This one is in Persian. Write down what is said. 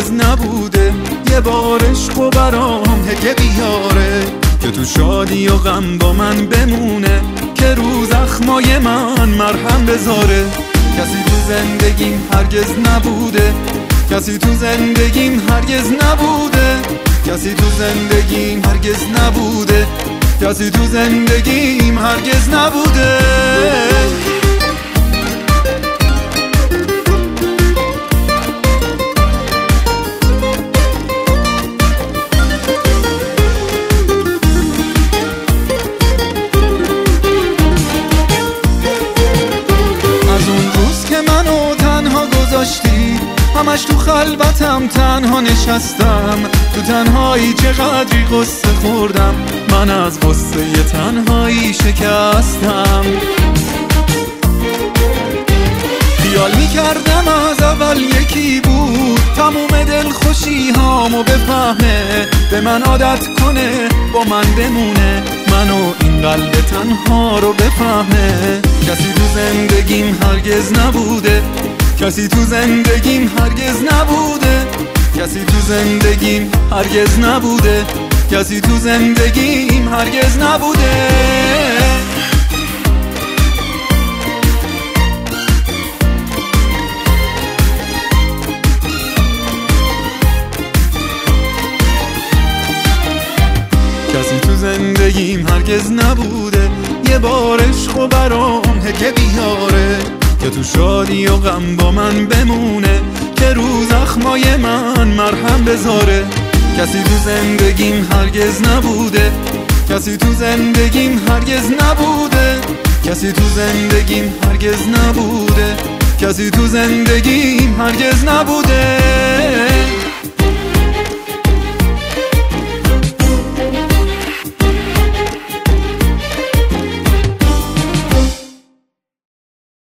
هرگز نبوده یه بار عشق و برام هگه بیاره که تو شادی و غم با من بمونه، که رو زخمای من مرهم بذاره. کسی تو زندگیم هرگز نبوده، کسی تو زندگیم هرگز نبوده، کسی تو زندگیم هرگز نبوده، کسی تو زندگیم هرگز نبوده. همش تو خلوتم تنها نشستم، تو تنهایی چقدری قصه خوردم، من از قصه تنهایی شکستم. خیال میکردم از اول یکی بود، تموم دلخوشی هامو بفهمه، به من عادت کنه با من بمونه، منو این قلب تنها رو بفهمه. کسی تو زندگیم هرگز نبوده، کسی تو زندگیم هرگز نبوده، کسی تو زندگیم هرگز نبوده، کسی تو زندگیم هرگز نبوده. کسی تو زندگیم هرگز نبوده یه بار عشق و برام هگه بیاره، که تو شادی و غم با من بمونه، که رو زخمای من مرهم بذاره. کسی تو زندگیم هرگز نبوده، کسی تو زندگیم هرگز نبوده، کسی تو زندگیم هرگز نبوده، کسی تو زندگیم هرگز نبوده.